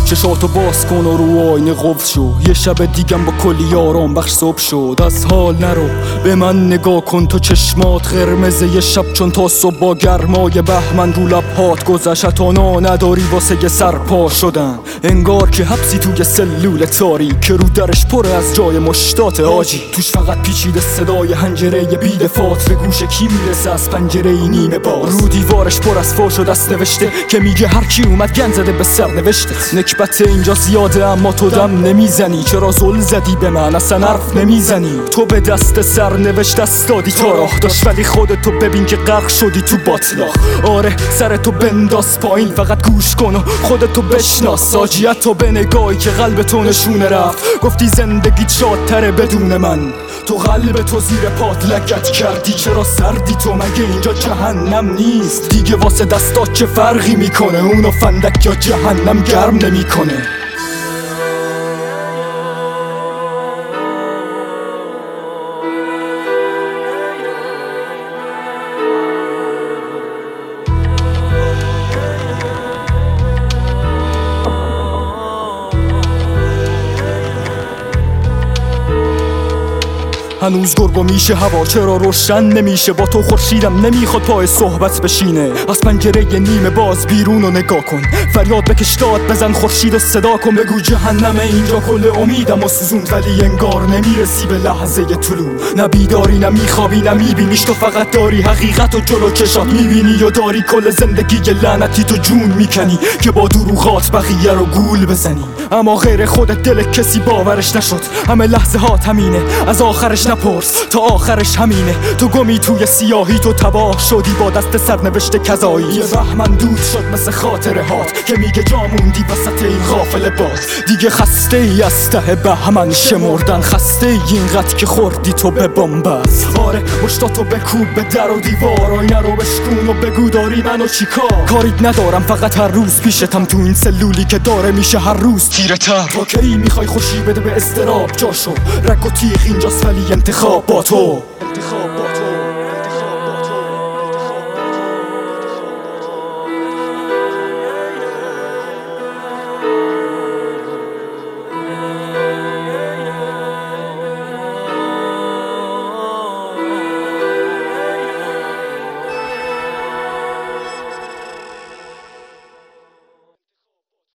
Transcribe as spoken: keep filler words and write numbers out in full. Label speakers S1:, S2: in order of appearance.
S1: چشاتو باز کن و رو آینه قفل شو. یه شب دیگم با کلی آرام بخش صبح شد. از حال نرو به من نگاه کن، تو چشمات قرمزه یه شب چون تا صبح با گرمای بهمن رو لبهات گذشت. تانا نداری واسه یه سرپا شدن، انگار که حبسی توی سلول تاریک که رو درش پر از جای مشتات آجی. توش فقط پیچیده صدای حنجره بی‌دفاعت به گوش کی میرسه از پنجره نیمه باز. رو دیوارش پر از فوش و دست نوشته که میگه هر کی اومد گن زده به سر نوشته. نکبت اینجا زیاده اما تو دم نمیزنی. چرا زل زدی به من اصلا حرف نمیزنی؟ تو به دست سر نوشت دست دادی تا راه داشت، ولی خودتو ببین که غرق شدی تو باطلاق. آره سرتو بنداز پایین، فقط گوش کن و خودتو بشناس. ساجیتو به نگاهی که قلبتو نشونه رفت. گفتی زندگیت شادتره بدون من، تو قلب تو زیر پات لگت کردی. چرا سردی تو؟ مگه اینجا جهنم نیست؟ دیگه واسه دستات چه فرقی میکنه؟ اونو فندک یا جهنم گرم نمیکنه. هنوز گرگو میشه هوا، چرا روشن نمیشه؟ با تو خورشیدم نمیخواد پای صحبت بشینه. از پنجره نیمه باز بیرون رو نگاه کن، فریاد بکش داد بزن خورشید و صدا کن. بگو جهنم اینجا کل امیدم و سوزوند، ولی انگار نمیرسی به لحظه طلوع. نه بیداری نه میخوابی نه میبینیش، تو فقط داری حقیقت و جلو چشات میبینی و داری کل زندگی لعنتی تو جون میکنی که با دروغات بقیه رو گول بزنی. اما غیر خودت دل کسی باورش نشد، همه لحظه هات همینه، از آخرش نپرس تا آخرش همینه. تو گمی توی سیاهی، تو تباه شدی با دست سرنوشت کذایی. یه بهمن دود شد مثل خاطره هات که میگه جا موندی وسط این غافل باز. دیگه خسته ای از ته بهمن شمردن، خسته ای اینقدر که خوردی تو به بنبست. آره مشتاتو بکوب به در و دیوار، آینه رو بشکون و بگو داری منو چیکار. کاریت ندارم فقط هر روز پیشتم تو این سلولی که داره میشه هر روز تیره تر. تو کی میخوای خوشی بده به استراب؟ جاشو رگ و تیغ اینجاست ولی انتخاب با تو. انتخاب با